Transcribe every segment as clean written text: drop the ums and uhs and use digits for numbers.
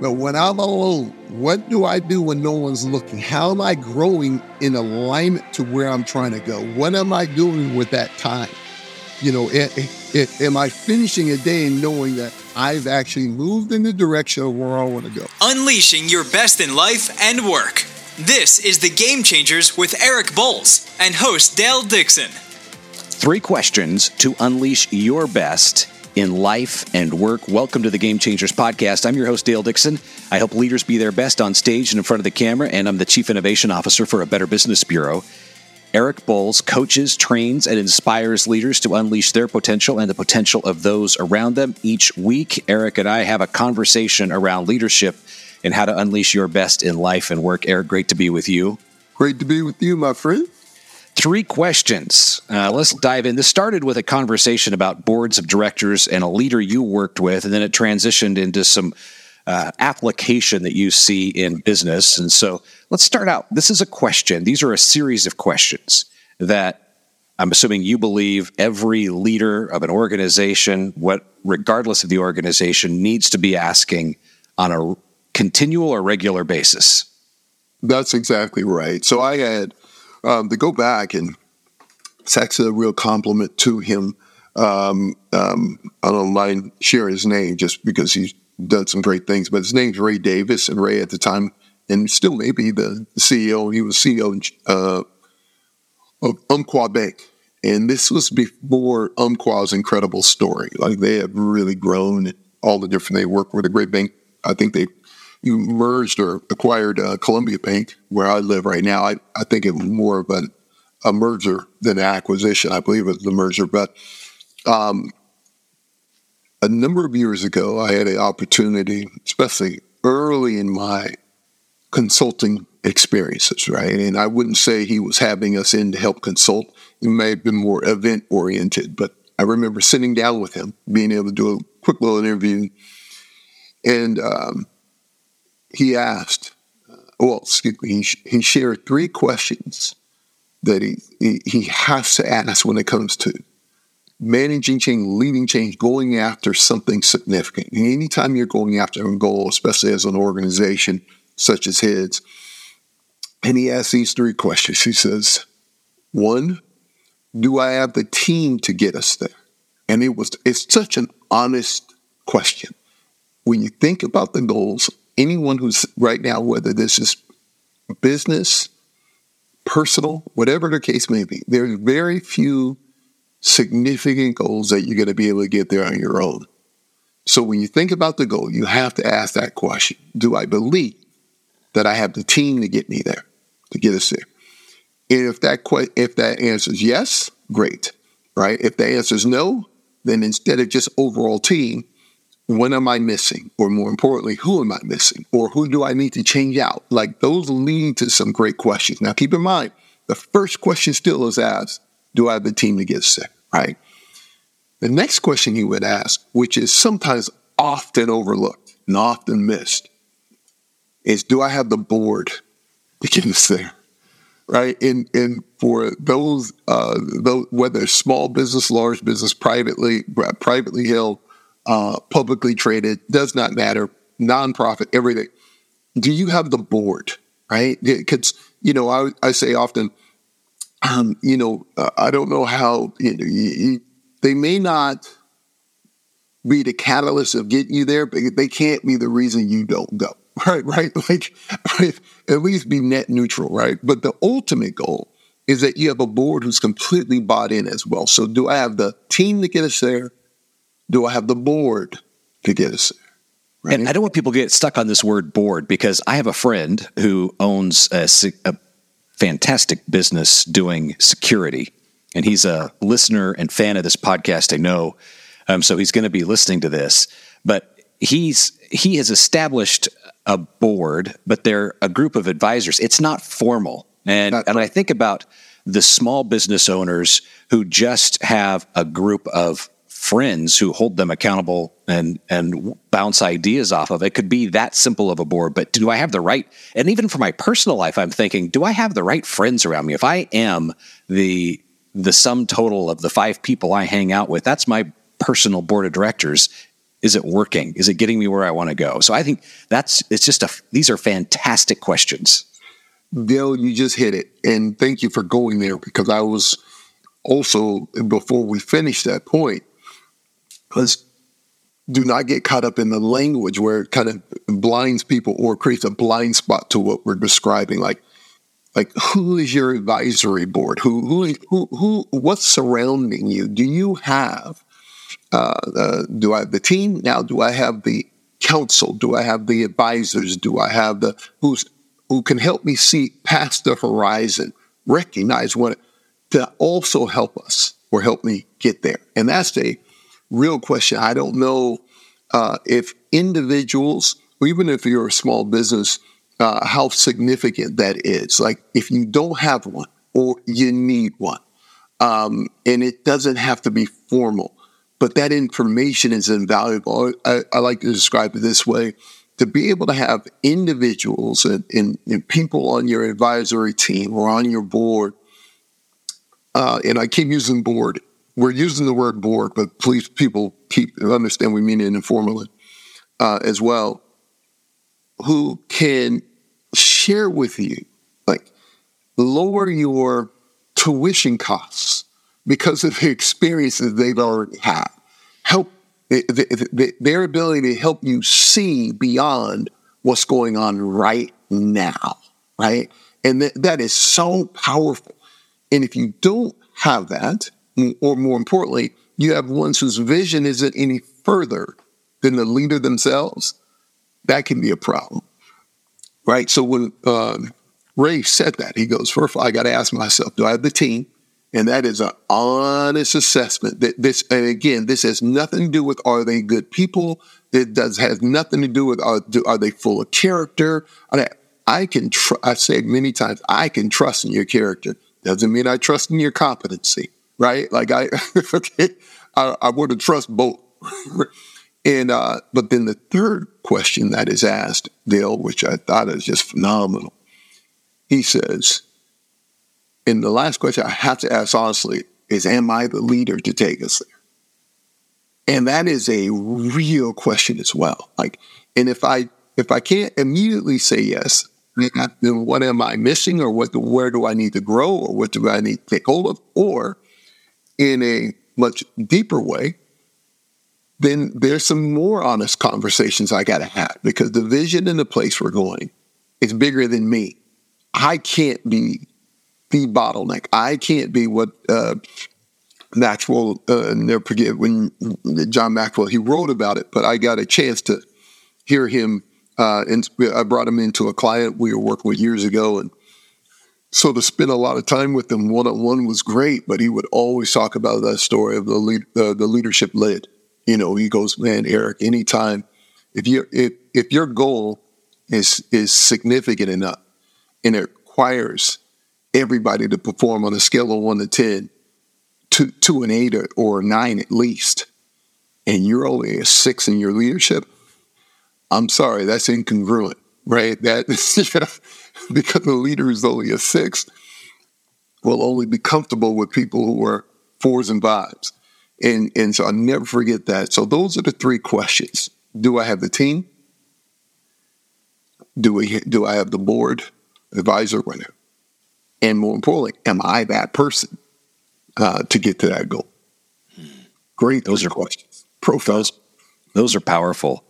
But when I'm alone, what do I do when no one's looking? How am I growing in alignment to where I'm trying to go? What am I doing with that time? Am I finishing a day and knowing that I've actually moved in the direction of where I want to go? Unleashing your best in life and work. This is the Game Changers with Eric Bowles and host Dale Dixon. 3 questions to unleash your best in life and work. Welcome to the Game Changers podcast. I'm your host, Dale Dixon. I help leaders be their best on stage and in front of the camera, and I'm the Chief Innovation Officer for A Better Business Bureau. Eric Bowles coaches, trains, and inspires leaders to unleash their potential and the potential of those around them. Each week, Eric and I have a conversation around leadership and how to unleash your best in life and work. Eric, great to be with you. Great to be with you, my friend. 3 questions. Let's dive in. This started with a conversation about boards of directors and a leader you worked with, and then it transitioned into some application that you see in business. And so let's start out. This is a question. These are a series of questions that I'm assuming you believe every leader of an organization, regardless of the organization, needs to be asking on a continual or regular basis. That's exactly right. So I had to go back, and it's actually a real compliment to him. I don't mind sharing his name just because he's done some great things, but his name's Ray Davis, and Ray at the time, and still maybe the CEO, he was CEO of Umpqua Bank. And this was before Umpqua's incredible story. Like, they have really grown, all the different, they work with a great bank. I think they merged or acquired Columbia Bank, where I live right now. I think it was more of a merger than an acquisition. I believe it was a merger. But a number of years ago, I had an opportunity, especially early in my consulting experiences, right? And I wouldn't say he was having us in to help consult. It may have been more event-oriented. But I remember sitting down with him, being able to do a quick little interview. And he asked, he shared 3 questions that he has to ask when it comes to managing change, leading change, going after something significant. And anytime you're going after a goal, especially as an organization such as his, and he asked these 3 questions. He says, 1, do I have the team to get us there? And it's such an honest question. When you think about the goals, anyone who's right now, whether this is business, personal, whatever the case may be, there's very few significant goals that you're going to be able to get there on your own. So when you think about the goal, you have to ask that question. Do I believe that I have the team to get me there, to get us there? And if that answer is yes, great, right? If the answer is no, then instead of just overall team, what am I missing? Or more importantly, who am I missing? Or who do I need to change out? Like, those lead to some great questions. Now, keep in mind, the first question still is asked, do I have the team to get us there, right? The next question he would ask, which is sometimes often overlooked and often missed, is, do I have the board to get us there, right? And for those, whether it's small business, large business, privately held, publicly traded, does not matter, nonprofit, everything. Do you have the board, right? Because, I say often, I don't know how, they may not be the catalyst of getting you there, but they can't be the reason you don't go, right? Like, at least be net neutral, right? But the ultimate goal is that you have a board who's completely bought in as well. So do I have the team to get us there? Do I have the board to get us there? Right? And I don't want people to get stuck on this word board, because I have a friend who owns a fantastic business doing security, and he's a listener and fan of this podcast, I know. So he's going to be listening to this. But he has established a board, but they're a group of advisors. It's not formal. And I think about the small business owners who just have a group of friends who hold them accountable and bounce ideas off of. It could be that simple of a board, but do I have the right, and even for my personal life, I'm thinking, do I have the right friends around me? If I am the sum total of the 5 people I hang out with, that's my personal board of directors. Is it working? Is it getting me where I want to go? So I think these are fantastic questions. Dale, you just hit it. And thank you for going there, because I was also, before we finish that point, do not get caught up in the language where it kind of blinds people or creates a blind spot to what we're describing. Like who is your advisory board? What's surrounding you? Do you have, do I have the team? Now, do I have the council? Do I have the advisors? Do I have who can help me see past the horizon, recognize to also help us or help me get there? And that's a real question. I don't know if individuals, or even if you're a small business, how significant that is. Like if you don't have one or you need one, and it doesn't have to be formal, but that information is invaluable. I like to describe it this way: to be able to have individuals and people on your advisory team or on your board, and I keep using board. We're using the word board, but please, people understand we mean it informally as well, who can share with you, like lower your tuition costs because of the experiences they've already had. Help their ability to help you see beyond what's going on right now, right? And that is so powerful. And if you don't have that, or more importantly, you have ones whose vision isn't any further than the leader themselves, that can be a problem, right? So when Ray said that, he goes, first of all, I got to ask myself, do I have the team? And that is an honest assessment. This has nothing to do with, are they good people? It has nothing to do with, are they full of character? I say it many times, I can trust in your character. Doesn't mean I trust in your competency, right? Like I want to trust both. And but then the third question that is asked, Dale, which I thought is just phenomenal. He says, and the last question I have to ask honestly is, am I the leader to take us there? And that is a real question as well. Like, and if I can't immediately say yes, then what am I missing, or where do I need to grow, or what do I need to take hold of? Or in a much deeper way, then there's some more honest conversations I got to have, because the vision and the place we're going is bigger than me. I can't be the bottleneck. I can't be what Maxwell, never forget when John Maxwell, he wrote about it, but I got a chance to hear him. And I brought him into a client we were working with years ago. And so to spend a lot of time with him one-on-one was great, but he would always talk about that story of the leadership led. You know, he goes, man, Eric, anytime, if your goal is significant enough and it requires everybody to perform on a scale of 1 to 10, to an 8 or a 9 at least, and you're only a 6 in your leadership, I'm sorry, that's incongruent, right? That because the leader is only a 6, will only be comfortable with people who are 4s and 5s. And so I'll never forget that. So those are the 3 questions. Do I have the team? Do I have the board, advisor, whatever? And more importantly, am I that person to get to that goal? Great. Those are questions. Profound. Those are powerful.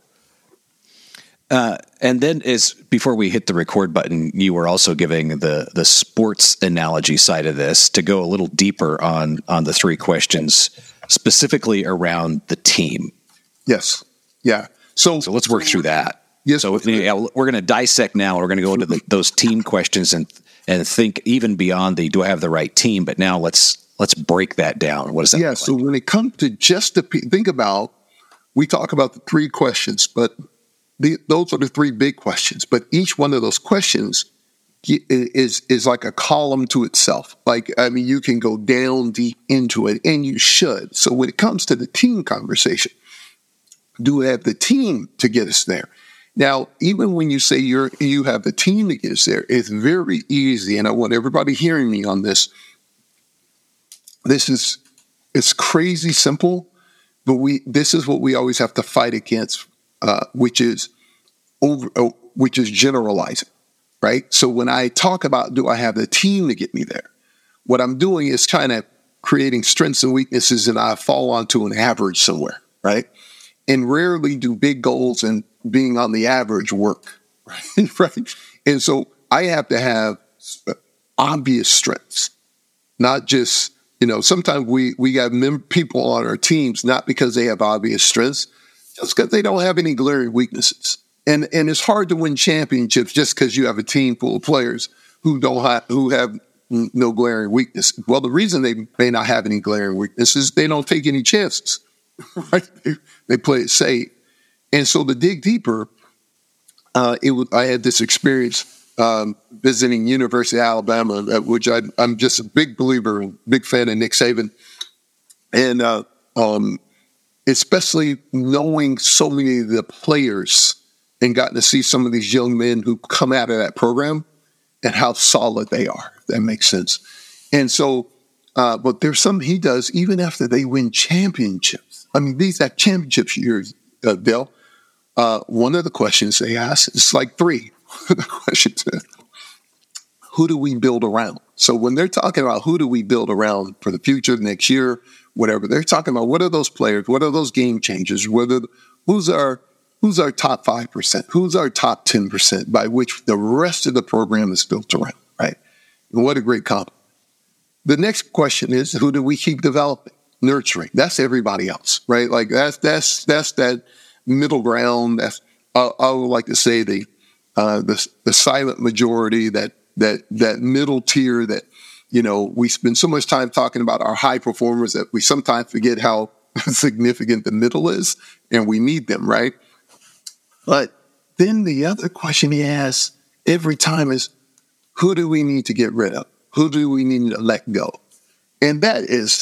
And then before we hit the record button, you were also giving the sports analogy side of this to go a little deeper on the 3 questions, specifically around the team. Yes. Yeah. So let's work through that. Yes. So we're going to dissect now. We're going to go into those team questions and think even beyond do I have the right team? But now let's break that down. What does that look like? So when it comes to just think about, we talk about the 3 questions, but those are the 3 big questions. But each one of those questions is like a column to itself. Like, I mean, you can go down deep into it, and you should. So when it comes to the team conversation, do we have the team to get us there? Now, even when you say you have the team to get us there, it's very easy, and I want everybody hearing me on this. It's crazy simple, But this is what we always have to fight against, which is generalizing, right? So when I talk about, do I have the team to get me there? What I'm doing is kind of creating strengths and weaknesses, and I fall onto an average somewhere, right? And rarely do big goals and being on the average work, right? Right? And so I have to have obvious strengths, not just, sometimes we got people on our teams, not because they have obvious strengths, just because they don't have any glaring weaknesses. And it's hard to win championships just because you have a team full of players who have no glaring weakness. Well, the reason they may not have any glaring weaknesses, they don't take any chances, right? They play it safe. And so to dig deeper, I had this experience visiting University of Alabama, which I'm just a big believer and big fan of Nick Saban. And especially knowing so many of the players and gotten to see some of these young men who come out of that program and how solid they are. If that makes sense. And so, but there's some he does even after they win championships. I mean, these are championship years, Dale. One of the questions they ask, it's like three of the questions. Who do we build around? So when they're talking about who do we build around for the future, next year, whatever, they're talking about what are those players, what are those game changers, who's our top 5%, who's our top 10%, by which the rest of the program is built around, right? And what a great compliment. The next question is, who do we keep developing, nurturing? That's everybody else, right? Like that's that middle ground. That's I would like to say the silent majority, that middle tier that, we spend so much time talking about our high performers that we sometimes forget how significant the middle is, and we need them, right? But then the other question he asks every time is, who do we need to get rid of? Who do we need to let go? And that is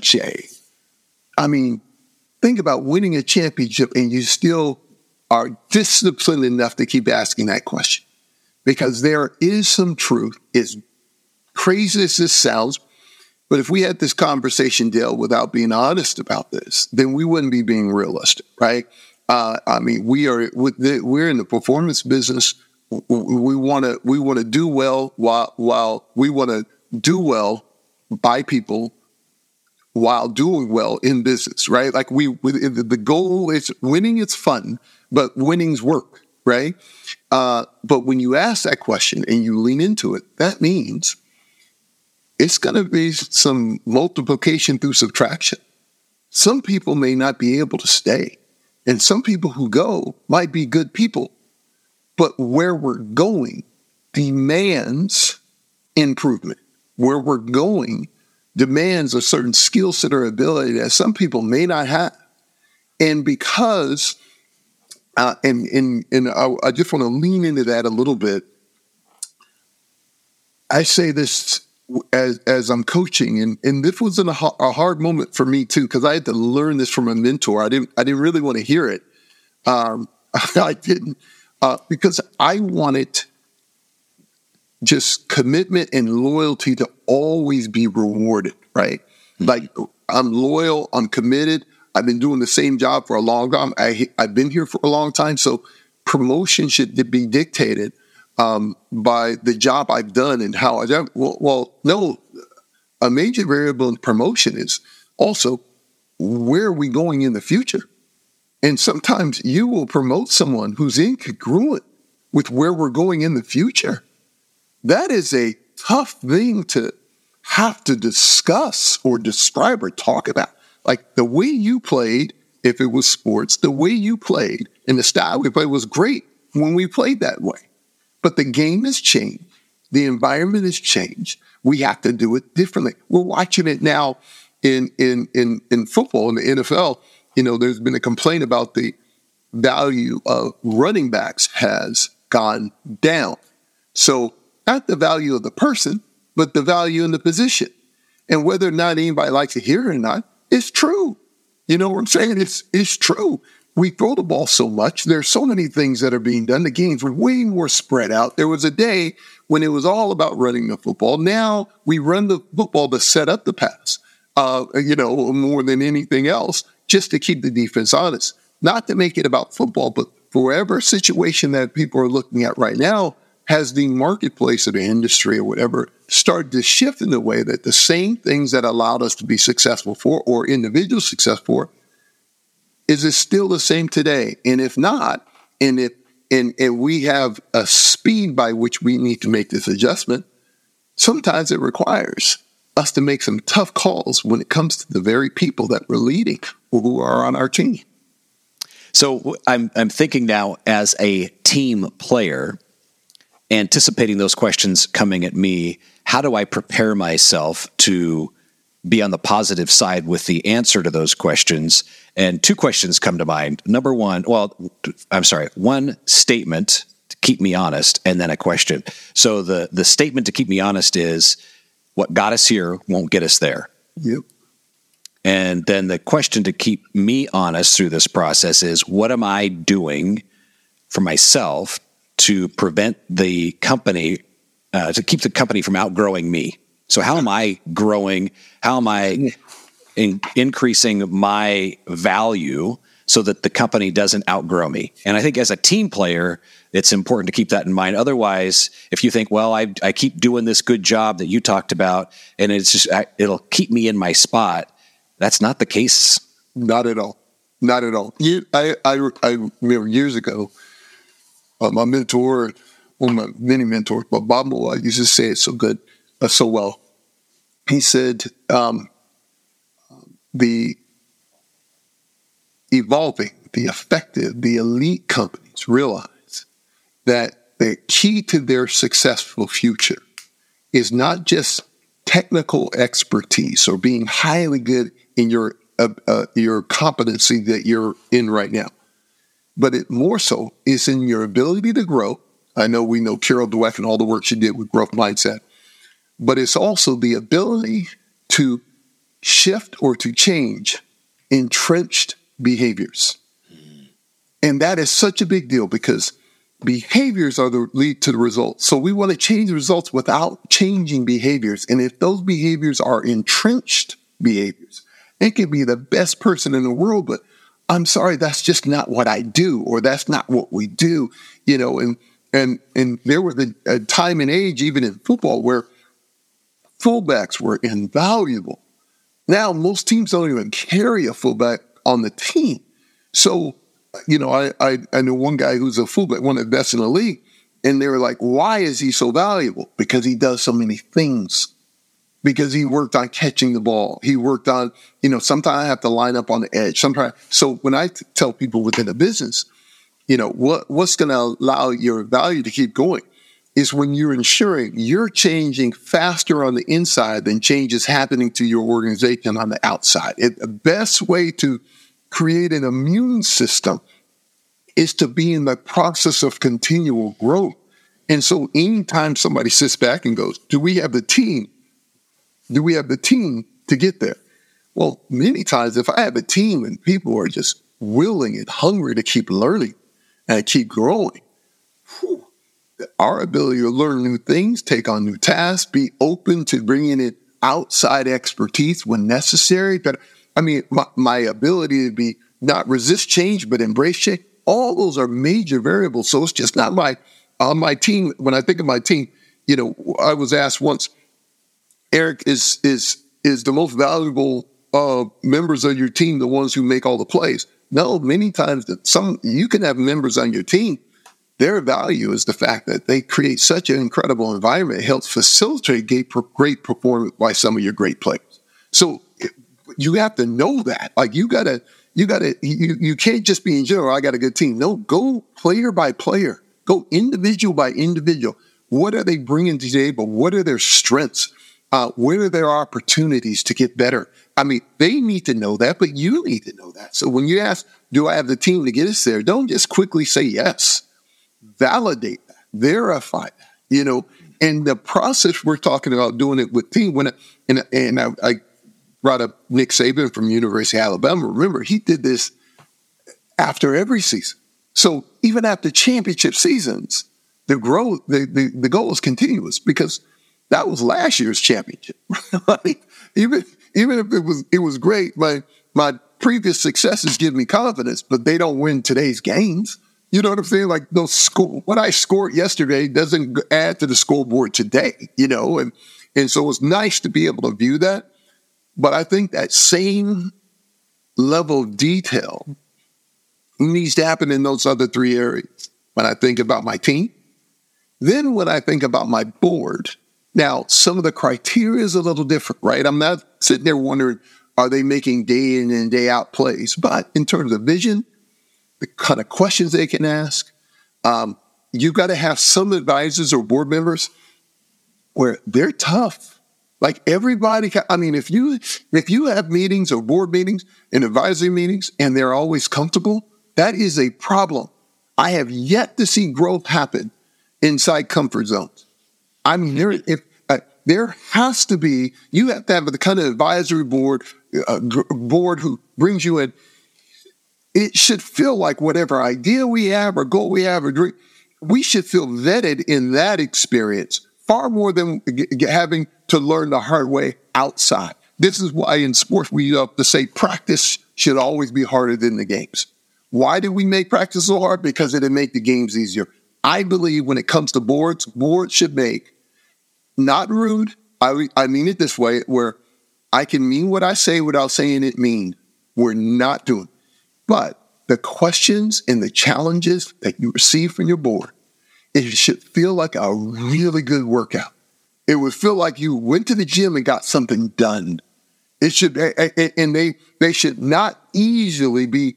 think about winning a championship and you still are disciplined enough to keep asking that question. Because there is some truth, as crazy as this sounds, but if we had this conversation, Dale, without being honest about this, then we wouldn't be being realistic, right? We're in the performance business. We want to do well while we want to do well by people while doing well in business, right? Like the goal is winning. It's fun, but winning's work, right? But when you ask that question and you lean into it, that means it's going to be some multiplication through subtraction. Some people may not be able to stay, and some people who go might be good people. But where we're going demands improvement. Where we're going demands a certain skill set or ability that some people may not have. And because, I just want to lean into that a little bit. I say this as I'm coaching, and this was a hard moment for me too, because I had to learn this from a mentor. I didn't really want to hear it. I didn't. Because I wanted just commitment and loyalty to always be rewarded, right? Like, I'm loyal, I'm committed. I've been doing the same job for a long time. I've been here for a long time. So promotion should be dictated by the job I've done and how I've done. Well, no, a major variable in promotion is also where are we going in the future? And sometimes you will promote someone who's incongruent with where we're going in the future. That is a tough thing to have to discuss or describe or talk about. Like the way you played, if it was sports, the way you played and the style we played was great when we played that way. But the game has changed. The environment has changed. We have to do it differently. We're watching it now in football, in the NFL. There's been a complaint about the value of running backs has gone down. So not the value of the person, but the value in the position. And whether or not anybody likes to hear it or not, it's true. You know what I'm saying? It's true. We throw the ball so much. There's so many things that are being done. The games were way more spread out. There was a day when it was all about running the football. Now we run the football to set up the pass, more than anything else, just to keep the defense honest. Not to make it about football, but for whatever situation that people are looking at right now, has the marketplace or the industry or whatever started to shift in the way that the same things that allowed us to be successful for or individual success for, is it still the same today? And if not, and we have a speed by which we need to make this adjustment, sometimes it requires us to make some tough calls when it comes to the very people that we're leading or who are on our team. So I'm thinking now as a team player, anticipating those questions coming at me, how do I prepare myself to be on the positive side with the answer to those questions? And two questions come to mind. Number one, one statement to keep me honest, and then a question. So the statement to keep me honest is, what got us here won't get us there. Yep. And then the question to keep me honest through this process is, what am I doing for myself to prevent the company, to keep the company from outgrowing me? So how am I growing? How am I increasing my value so that the company doesn't outgrow me? And I think as a team player, it's important to keep that in mind. Otherwise, if you think, well, I keep doing this good job that you talked about, and it'll keep me in my spot, that's not the case. Not at all. Not at all. I remember years ago, my mentor, one of my many mentors, but Bob Moore used to say it so well. He said, the evolving, the effective, the elite companies realize that the key to their successful future is not just technical expertise or being highly good in your competency that you're in right now, but it more so is in your ability to grow. I know we know Carol Dweck and all the work she did with growth mindset, but it's also the ability to shift or to change entrenched behaviors. And that is such a big deal because behaviors are the lead to the results. So we want to change the results without changing behaviors. And if those behaviors are entrenched behaviors, it can be the best person in the world, but I'm sorry, that's just not what I do, or that's not what we do, and there was a time and age, even in football, where fullbacks were invaluable. Now, most teams don't even carry a fullback on the team. So, I know one guy who's a fullback, one of the best in the league, and they were like, why is he so valuable? Because he does so many things. Because he worked on catching the ball. He worked on, sometimes I have to line up on the edge. Sometimes, so when I tell people within a business, what's going to allow your value to keep going is when you're ensuring you're changing faster on the inside than change is happening to your organization on the outside. The best way to create an immune system is to be in the process of continual growth. And so anytime somebody sits back and goes, do we have the team? Do we have the team to get there? Well, many times if I have a team and people are just willing and hungry to keep learning and keep growing, our ability to learn new things, take on new tasks, be open to bringing in outside expertise when necessary. But my ability to be not resist change, but embrace change, all those are major variables. So it's just not on my team. When I think of my team, I was asked once, Eric, is the most valuable members of your team the ones who make all the plays? No, many times you can have members on your team. Their value is the fact that they create such an incredible environment. It helps facilitate great performance by some of your great players. So you have to know that. Like you can't just be in general, I got a good team. No, go player by player. Go individual by individual. What are they bringing to the table? What are their strengths? Where are their opportunities to get better? They need to know that, but you need to know that. So when you ask, do I have the team to get us there? Don't just quickly say yes. Validate that, verify that, and the process we're talking about doing it with team. I brought up Nick Saban from University of Alabama. Remember, he did this after every season. So even after championship seasons, the growth, the goal is continuous because that was last year's championship. Even if it was great, my previous successes give me confidence, but they don't win today's games. You know what I'm saying? Like what I scored yesterday doesn't add to the scoreboard today, and so it's nice to be able to view that. But I think that same level of detail needs to happen in those other three areas. When I think about my team, then when I think about my board, now some of the criteria is a little different, right? I'm not sitting there wondering, are they making day in and day out plays? But in terms of vision, the kind of questions they can ask, you've got to have some advisors or board members where they're tough. Like everybody, if you have meetings or board meetings and advisory meetings and they're always comfortable, that is a problem. I have yet to see growth happen inside comfort zones. There has to be, you have to have the kind of advisory board who brings you in. It should feel like whatever idea we have or goal we have or dream, we should feel vetted in that experience far more than having to learn the hard way outside. This is why in sports we love to say practice should always be harder than the games. Why do we make practice so hard? Because it'll make the games easier. I believe when it comes to boards should make, not rude, I mean it this way, where I can mean what I say without saying it mean. We're not doing. But the questions and the challenges that you receive from your board, it should feel like a really good workout. It would feel like you went to the gym and got something done. It should, and they should not easily be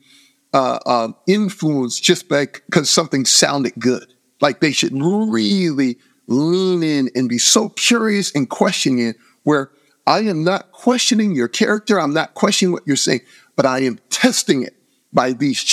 influenced just because something sounded good. Like they should really lean in and be so curious and questioning it, where I am not questioning your character. I'm not questioning what you're saying, but I am testing it by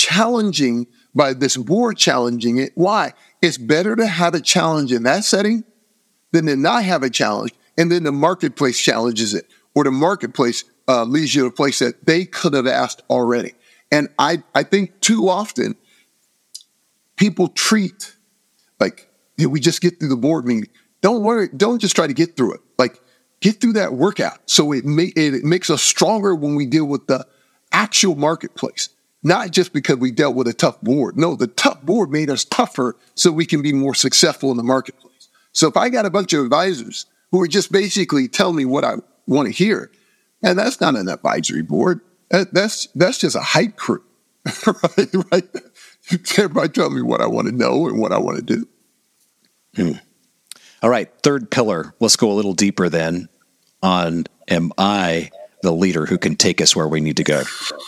this board challenging it. Why? It's better to have a challenge in that setting than to not have a challenge, and then the marketplace challenges it, or the marketplace leads you to a place that they could have asked already. And I think too often people treat like, we just get through the board meeting. Don't worry. Don't just try to get through it. Like, get through that workout. So it makes us stronger when we deal with the actual marketplace. Not just because we dealt with a tough board. No, the tough board made us tougher so we can be more successful in the marketplace. So if I got a bunch of advisors who are just basically telling me what I want to hear, and that's not an advisory board. That's just a hype crew, right? Everybody tell me what I want to know and what I want to do. All right, third pillar. Let's go a little deeper then on, am I the leader who can take us where we need to go?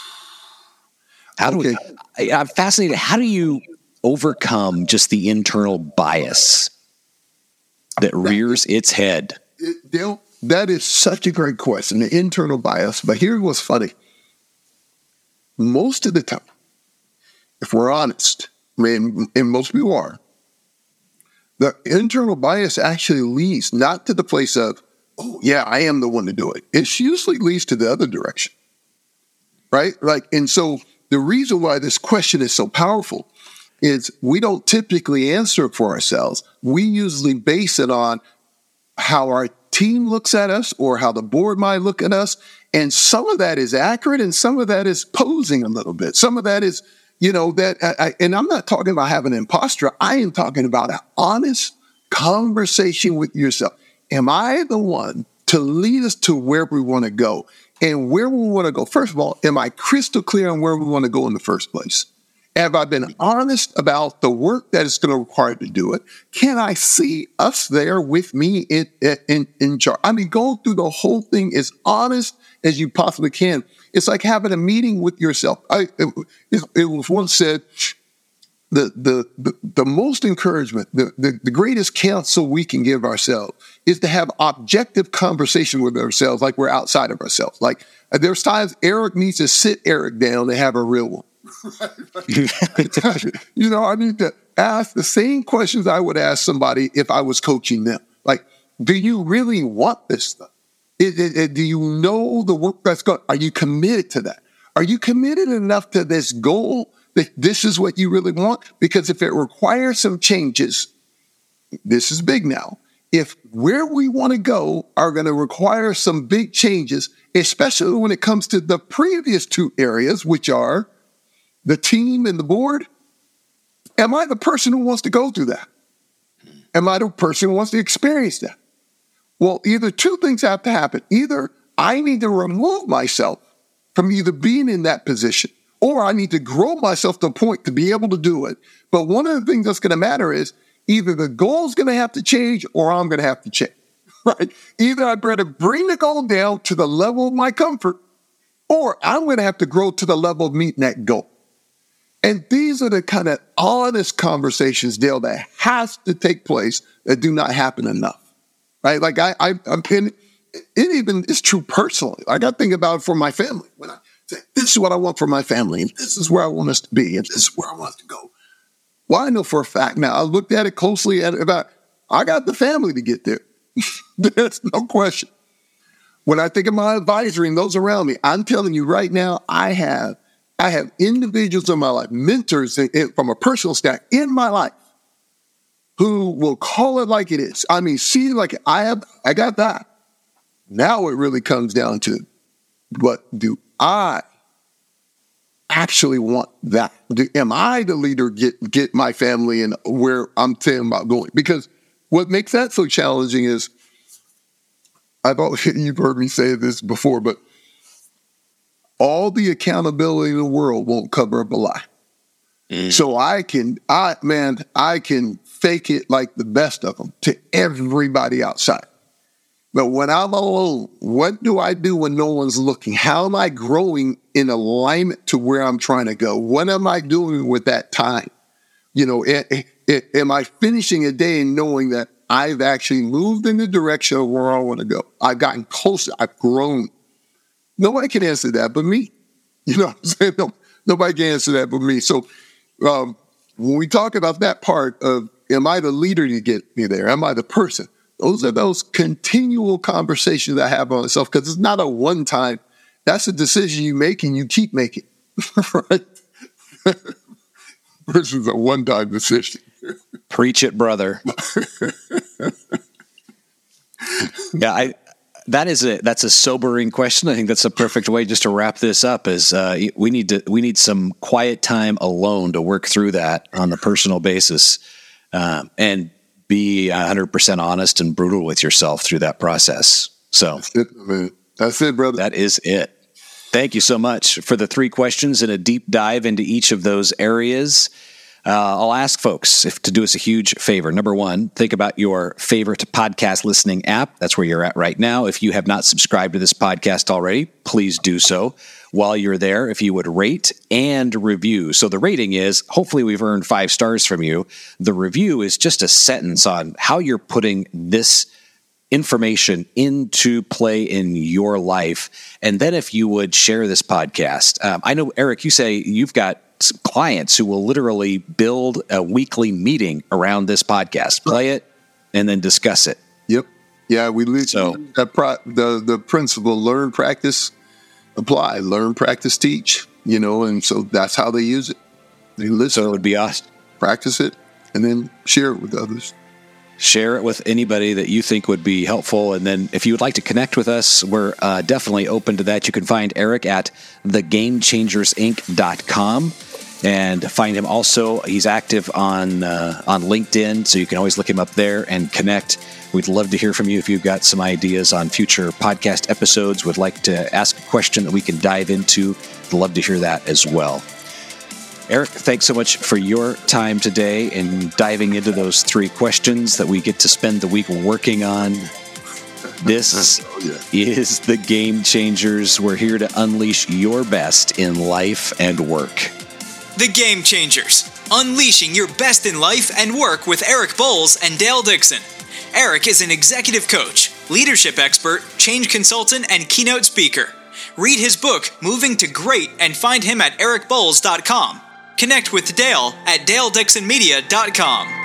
I'm fascinated. How do you overcome just the internal bias that rears its head? Dale, that is such a great question, the internal bias. But here's what's funny. Most of the time, if we're honest, and most people are, the internal bias actually leads not to the place of, oh, yeah, I am the one to do it. It usually leads to the other direction, right? And so the reason why this question is so powerful is we don't typically answer for ourselves. We usually base it on how our team looks at us or how the board might look at us. And some of that is accurate and some of that is posing a little bit. Some of that is, and I'm not talking about having an imposter. I am talking about an honest conversation with yourself. Am I the one to lead us to where we want to go? And where we want to go, first of all, am I crystal clear on where we want to go in the first place? Have I been honest about the work that is going to require to do it? Can I see us there with me in charge? I mean, go through the whole thing as honest as you possibly can. It's like having a meeting with yourself. It was once said, the most encouragement, the greatest counsel we can give ourselves is to have objective conversation with ourselves like we're outside of ourselves. Like there's times Eric needs to sit Eric down and have a real one. I need to ask the same questions I would ask somebody if I was coaching them. Like, do you really want this stuff? Do you know the work that's going? Are you committed to that? Are you committed enough to this goal that this is what you really want? Because if it requires some changes, this is big now. if where we want to go are going to require some big changes, especially when it comes to the previous two areas, which are the team and the board, am I the person who wants to go through that? Am I the person who wants to experience that? Well, either two things have to happen. Either I need to remove myself from either being in that position, or I need to grow myself to a point to be able to do it. But one of the things that's going to matter is either the goal is going to have to change or I'm going to have to change, right? Either I better bring the goal down to the level of my comfort, or I'm going to have to grow to the level of meeting that goal. And these are the kind of honest conversations, Dale, that has to take place that do not happen enough, right? Like I'm paying, it even is true personally. Like I think about it for my family. When I say, this is what I want for my family, and this is where I want us to be, and this is where I want us to go. Well, I know for a fact now, I looked at it closely about, I got the family to get there. There's no question. When I think of my advisory and those around me, I'm telling you right now, I have individuals in my life, mentors from a personal stack in my life who will call it like it is. I mean, see, like I got that. Now it really comes down to, what do I actually want that? Am I the leader get my family and where I'm saying about going? Because what makes that so challenging is, you've heard me say this before, but all the accountability in the world won't cover up a lie. So I can fake it like the best of them to everybody outside. But when I'm alone, what do I do when no one's looking? How am I growing in alignment to where I'm trying to go? What am I doing with that time? You know, am I finishing a day and knowing that I've actually moved in the direction of where I want to go? I've gotten closer. I've grown. Nobody can answer that but me. You know what I'm saying? Nobody can answer that but me. So when we talk about that part of, am I the leader to get me there? Am I the person? Those are those continual conversations I have on myself, because it's not a one-time. That's a decision you make and you keep making, right? Versus a one-time decision. Preach it, brother. Yeah, that's a sobering question. I think that's a perfect way just to wrap this up. Is we need some quiet time alone to work through that on a personal basis, and be 100% honest and brutal with yourself through that process. So that's it, man. That's it, brother. That is it. Thank you so much for the 3 questions and a deep dive into each of those areas. I'll ask folks to do us a huge favor. Number 1, think about your favorite podcast listening app. That's where you're at right now. If you have not subscribed to this podcast already, please do so. While you're there, if you would rate and review. So the rating is, hopefully we've earned 5 stars from you. The review is just a sentence on how you're putting this information into play in your life. And then if you would share this podcast. I know, Eric, you say you've got clients who will literally build a weekly meeting around this podcast, play it, and then discuss it. Yep. Yeah, we the principle, learn, practice, apply, learn, practice, teach, you know, and so that's how they use it. They listen. So it would be us. Practice it and then share it with others. Share it with anybody that you think would be helpful. And then if you would like to connect with us, we're definitely open to that. You can find Eric at thegamechangersinc.com and find him also. He's active on LinkedIn, so you can always look him up there and connect. We'd love to hear from you if you've got some ideas on future podcast episodes, would like to ask a question that we can dive into. We'd love to hear that as well. Eric, thanks so much for your time today and diving into those 3 questions that we get to spend the week working on. This is the Game Changers. We're here to unleash your best in life and work. The Game Changers, unleashing your best in life and work with Eric Bowles and Dale Dixon. Eric is an executive coach, leadership expert, change consultant, and keynote speaker. Read his book, Moving to Great, and find him at ericbowles.com. Connect with Dale at daledixonmedia.com.